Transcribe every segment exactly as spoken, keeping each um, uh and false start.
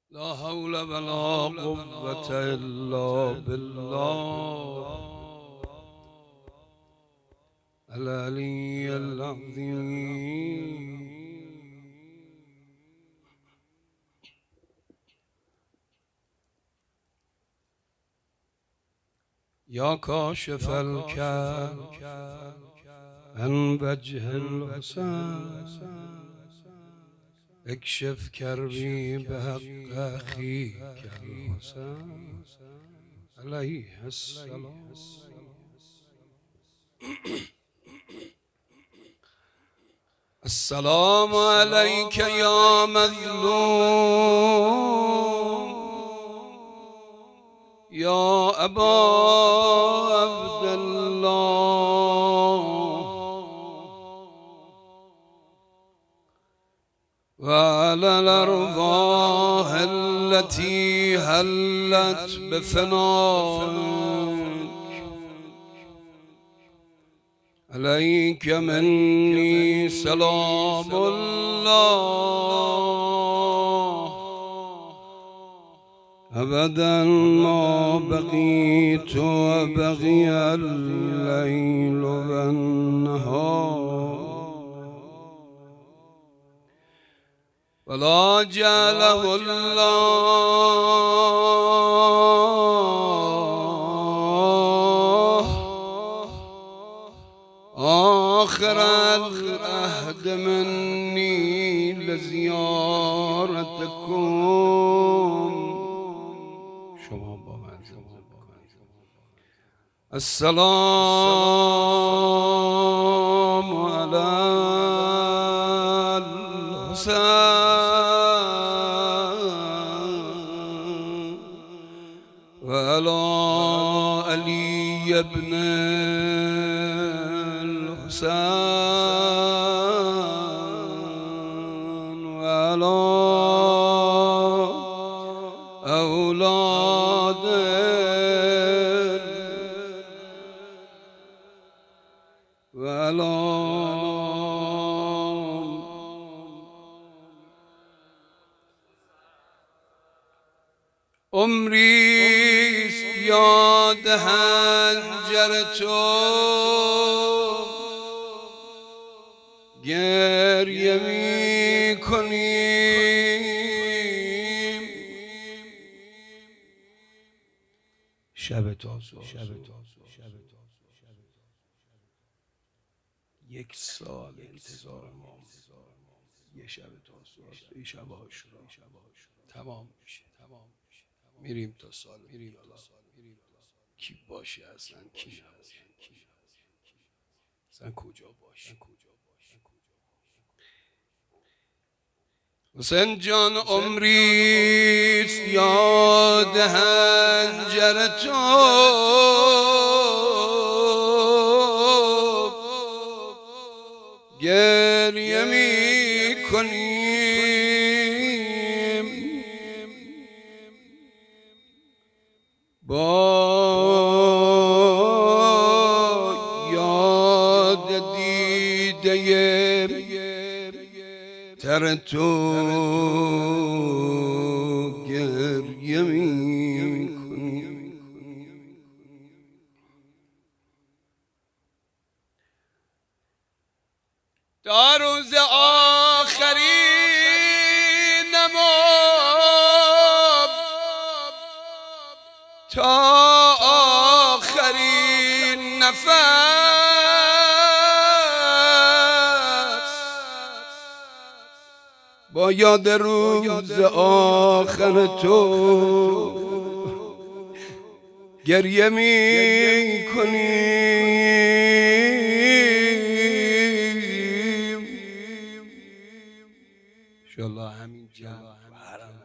لا حول ولا قوة إلا بالله العلي العظيم. يا كاشف الكرب عن وجه الحسن اكشف كربي بحق أخيك الحسن عليه السلام. السلام عليك يا مظلوم يا أبا عبد الله، وعلى الأرواح التي هلت بفنائك عليك مني سلام الله أبدا ما بقيت وبقي الليل والنهار، ولا جعله الله آخر العهد مني لزيارتكم. شما با من السلام على الحسين وعلى علي بن الحسين وعلى أولاد وعلى عمری یاد هنجر تو گریه می کنیم. شب تازه یک سال انتظار ما، یه شب تازه یه شب عاشورا تمام میشه. میریم تا سال میریم تا سال کی باشه اصلا کی نباشه اصلا کجا باشه. حسین جان عمریست یاد هنجر تو گریه می کنیم با یاد دیده تر تو گریه می کنیم. تا روز آخری نمام تا آخرین نفس با یاد روز آخر تو گریه می کنیم. انشاءالله همین جمع حرم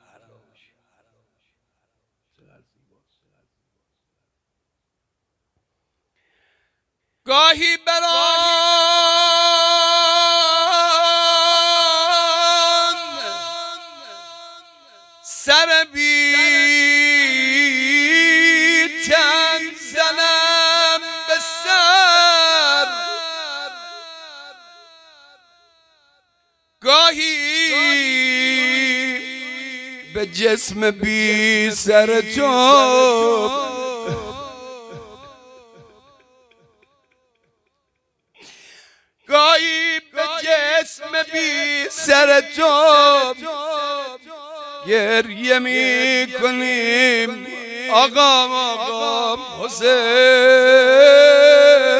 گاهی بران سر بی تن زنم به سر، گاهی به جسم بی سر تو، گاهی به جسم بی سر تو گریه می کنیم آقا آقا حسین.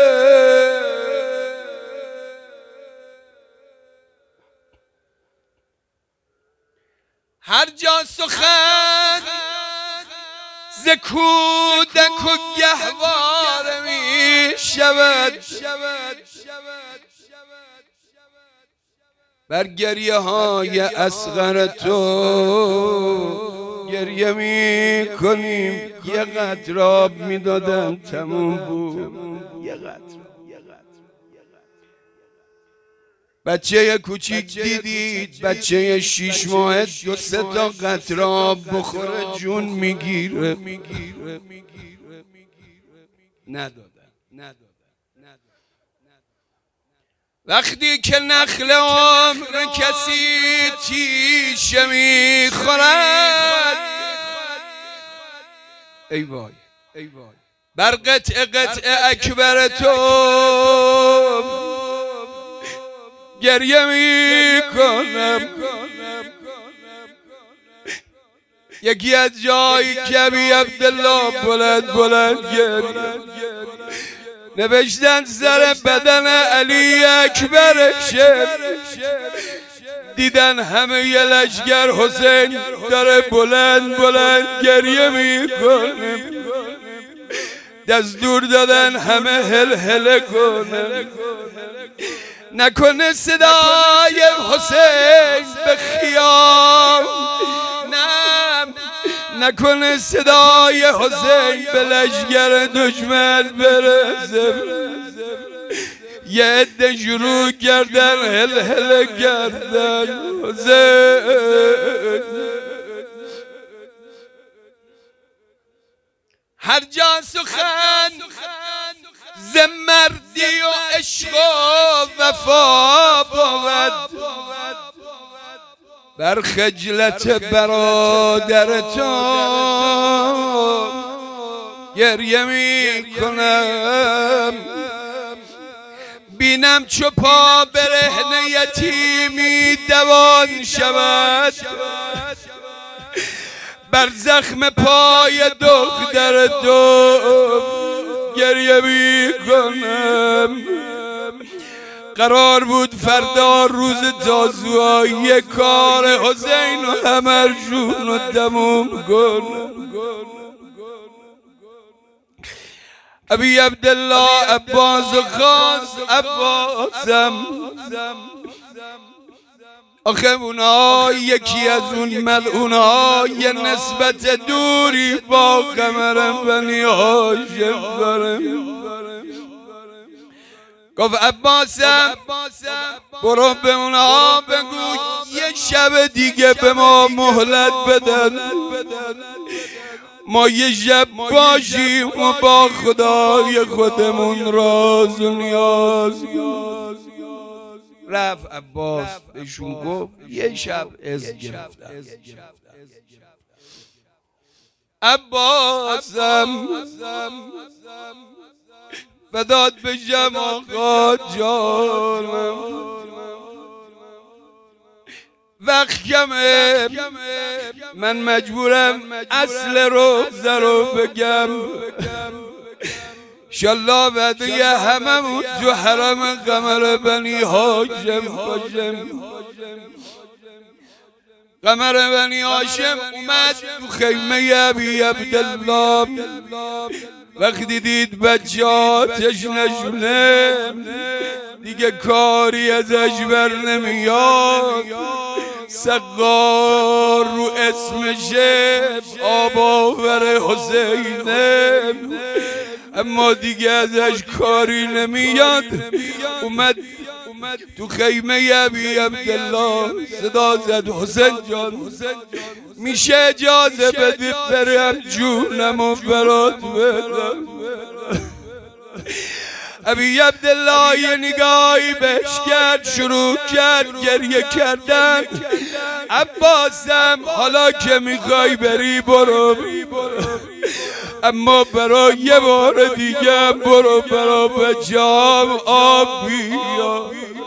هر جا سخن ز کودک و گهواره می شود، بر گریه های اصغر تو گریه می کنیم. یه قطره آب می دادن تموم بود، یه قطره. بچه کوچیک دیدید بچه شیش ماه دو سه تا قطره آب بخوره جون میگیره، ندادن. وقتی که نخل عمر کسی تیشه میخورد، ای وای بر قطع قطع اکبر تو گریه میکنم. یکی از جایی که ابی عبدالله بلند بلند گریه نوشتن سر بدن علی اکبرشه، دیدن همه ی لشگر حسین داره بلند بلند گریه میکنه، دستور دادن همه هل هل کنه، نکنه صدای حسین به خیام، نه نکنه صدای حسین به لشگر دشمن برسه. یه عده شروع کردن هل هل کردن حسین. هر جا سخن ز مردی و عشق و وفا بود، بر خجلت برادر تو گریه می کنم. بینم چو پا برهنه یتیمی دوان شود، بر زخم پای دختر تو گریه می کنم. قرار بود فردا روز تازوهای کار حسین و همرشون رو تموم کنم. ابی عبدالله عباس و خاص عباسم، آخه اونا یکی از اون ملعونهای نسبت دوری با قمر بنی هاشم دارم. گفت عباسم برو به اونها بگو یه شب دیگه به ما مهلت بدن، ما یه شب باشیم و با خدای خودمون راز و نیاز. رفت عباس بهشون گفت یه شب از گرفتم. عباسم فدات بشم آقا جانم، وقت کمه من مجبورم اصل روزه رو بگم. انشالله بعدی هممون تو حرم قمر بنی هاشم باشم. قمر بنی هاشم اومد تو خیمه ابی عبدالله، وقتی دید بچه آتش نشونه دیگه کاری ازش بر نمیاد، سقار رو اسمشه آب آور حسینه، اما دیگه ازش کاری نمیاد. اومد تو خیمه ابی عبدالله صدا زد حسین جان میشه اجازه بدی برم جونمو برات بدم. ابی عبدالله یه نگاهی بهش کرد، شروع کرد گریه کردن. عباسم حالا که میخوای بری برو، اما برای یه بار دیگه برو برا بچه‌ام آب بیار.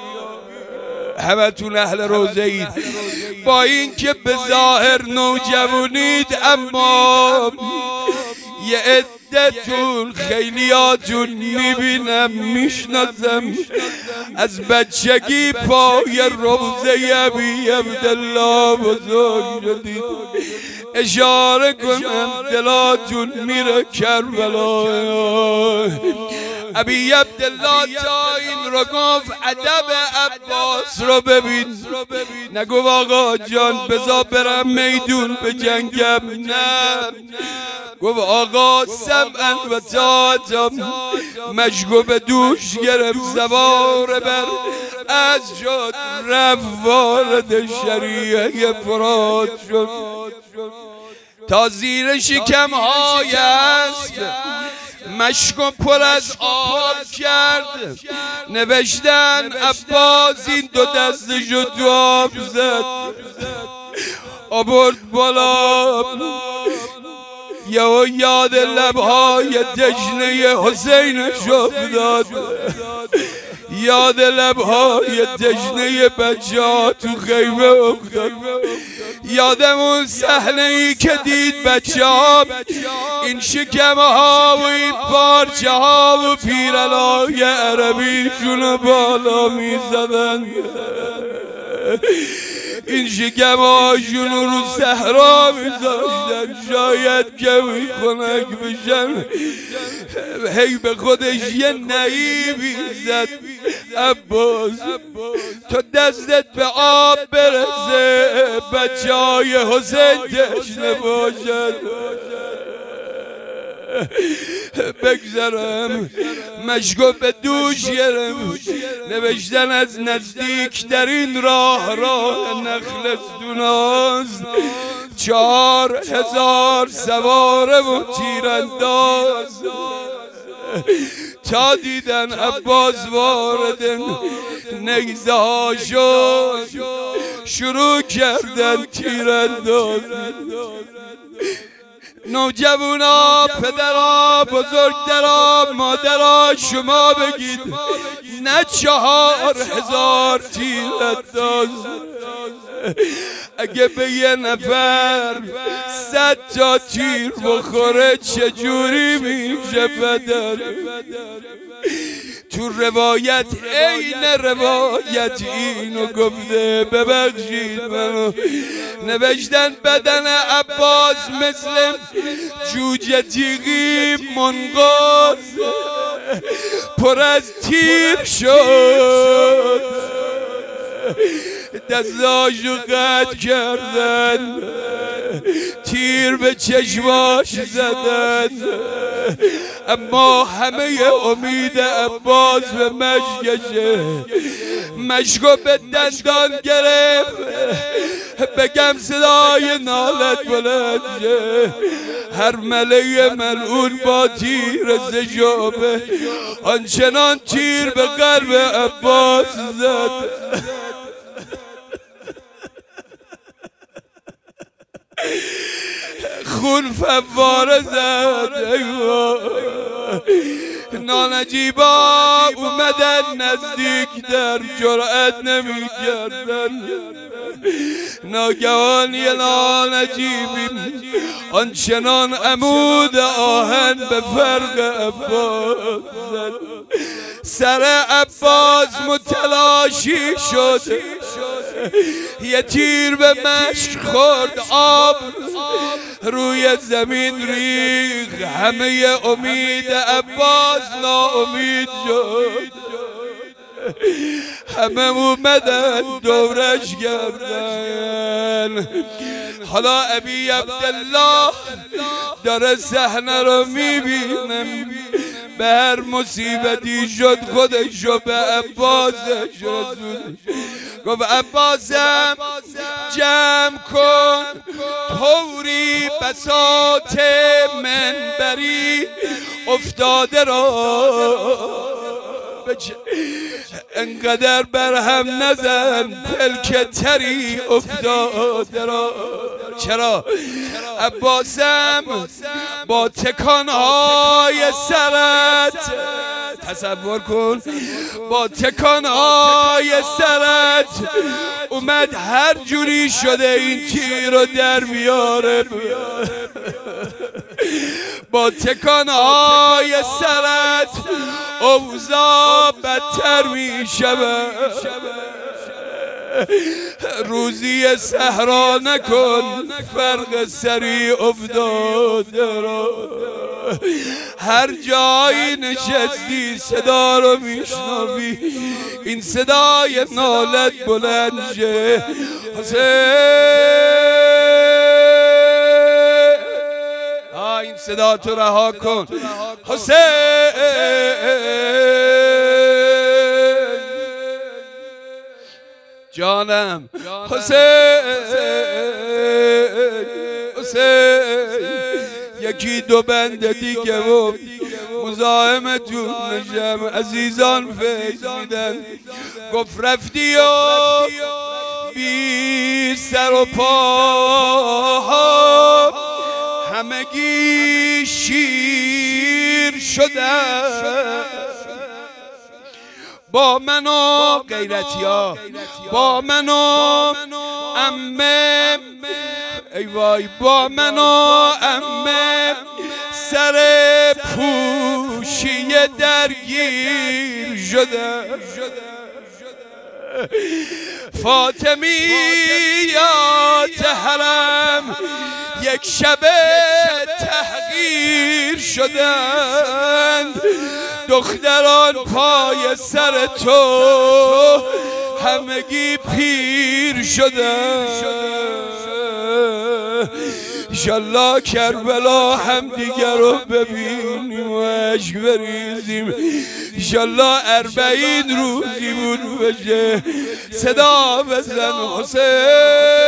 همتون اهل روزه اید، با این که به ظاهر نوجوانید اما یه عدتون خیلیاتون میبینم میشناسم از بچگی پای روزه ابی عبدالله بزرگ شدید. اشاره کنم دلاتون میره کربلا. ابی عبدالله تا این رو گفت ادب عباس رو ببین، نگو آقا جان بذار برم میدون به جنگم، نه گفت آقا سمعا و طاعتا، مشکو به دوش گرفت سوار بر از شد رفت وارد شریعه فرات شد تا زیر شکم های است مشکو پر از آب کرد. نوشتن عباس این دو دستشو تو آب زد، آورد بالا، یا یاد لبهای تشنه حسینش افتاد، یاد لبهای تشنه بچه ها تو خیمه افتاد، یادم اون صحنه ای که دید بچه ها این شکمه ها و این پارچه ها و پیرلای عربیشون بالا می زدن، این شکمه هاشون رو صحرا می داشتن، شاید کمی خنک بشن. هی به خودش یه نعیبی زد، عباس تو دستت به آب برسه بچه های حسین تشنه باشد. بگذرم مشکو به دوش گرم، نوشتن از نزدیکترین راه راه نخلستوناست، چهار هزار سواره و تیرانداز تا دیدن عباس وارد نیزه ها شد، شروع کردن تیرانداز. نوجوانا، پدرها، بزرگترها، مادرها شما بگید نه چهار هزار تیرانداز، اگه به یه نفر صد تا تیر بخوره چجوری میشه بدن؟ تو روایت عین روایت اینو گفته، ببخشید منو. نوشتن بدن عباس مثل جوجه تیغی منقاض پر از تیر شد، دستاشو قطع کردن، تیر به چشماش زدن، اما همه امید عباس به مشکشه. مشکو به دندان گرفت، بگم صدای نالت بلند شه، هر مله ملعون با تیر زجابه آنچنان تیر به قلب عباس زد خون فواره زد. نانجیبا اومدن نزدیک در جرأت نمی کردن. ناگهان یه نانجیبی آنچنان عمود آهن به فرق عباس زد. سر عباس متلاشی شد، یه تیر به مشک خورد، آب روی زمین ریخ، همه امید عباس ناامید شد. همه اومدن دورش کردن. حالا ابی عبدالله داره صحنه رو میبینم، به هر مصیبتی شد خودشو به عباسش رسول. گفت عباسم جمع کن پوری بساط منبری افتاده را، انقدر بر هم نزن پلک تری افتاده را. چرا؟ عباسم با تکانهای سرت، تصور کن، با تکانهای سرت اومد هر جوری شده این تیر رو در بیاره. با تکانهای سرت اوضاع بدتر می شود. روزی صحرا نکن فرق سری افتاده را. هر جایی نشستی صدا رو میشنوی، این صدای نالت بلند شه. حسین، آه این صدا تو رها کن. حسین جانم، حسین حسین یکی دو بند دیگه و مزاحمتون نشم. عزیزان فکر میدن گفت رفتی و بی سر و پا همگی شیر شدن. با من و غیرتیا، با من و عمه، ای وای، با من و عمه سر پوشی درگیر شده. فاطمیات حرم یک شب تحقیر شدند. دختران پای سر تو همگی پیر شدند. انشالله کربلا هم دیگر رو ببینیم و عشق بریزیم. انشالله اربعین روزی بود بشه. صدا بزن حسین.